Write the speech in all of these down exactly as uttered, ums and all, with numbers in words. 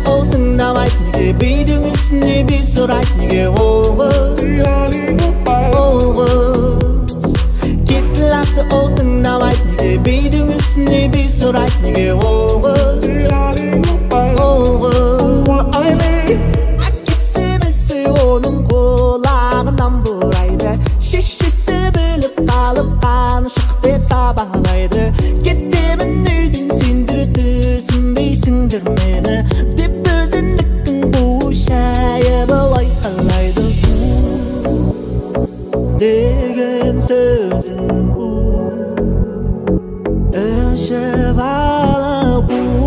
ол тыңдамайды неге бидің үстіне би сұрайды неге ол қыз ол қыз кетті лақты ол тыңдамайды неге бидің үстіне би сұрайды неге ол қыз ол қыз әкесі білсе оның құлағынан бұрайды шешесі біліп қалып қаншық деп сабалайды кетемін үйден сендер түсінбейсіңдер мені деп өзіндіктің бұл шайыбы айқайлайды деген сөзін ішіп алып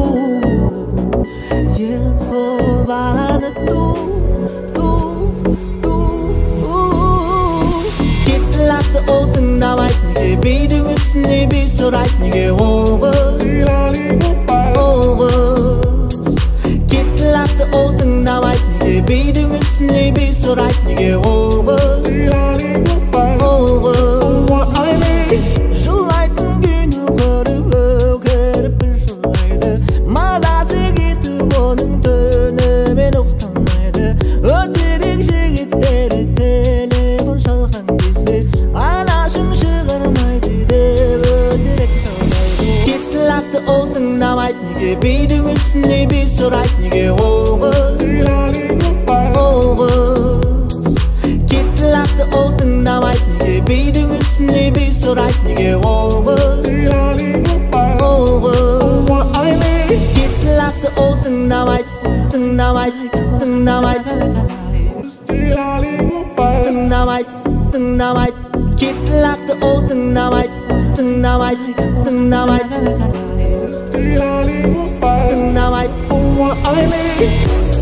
ең сол баланы кетті лақты ол тыңдамайды неге бидің үстіне би сұрайды неге ол қыз ол қыз кетті лақты ол тыңдамайды неге бидің үстіне би сұрайды неге ол қыз ол қыз жылайтын күні көріп өкіріп бір жылайды мазасы кетіп оның түнімен ұйықтамайды өтірік жігіттері телефон шалған кезде анашым шығармайды деп өтірік талайды кетті лақты ол тыңдамайды неге бидің үстіне би сұрайды неге ол қыз ол қыз кетті лақты ол тыңдамайды неге бидің үстіне би сұрайды неге ол қыз ол қыз кетті лақты ол тыңдамайды тыңдамайды тыңдамайды тыңдамайды тыңдамайды кетті лақты ол тыңдамайды тыңдамайды тыңдамайды тыңдамайды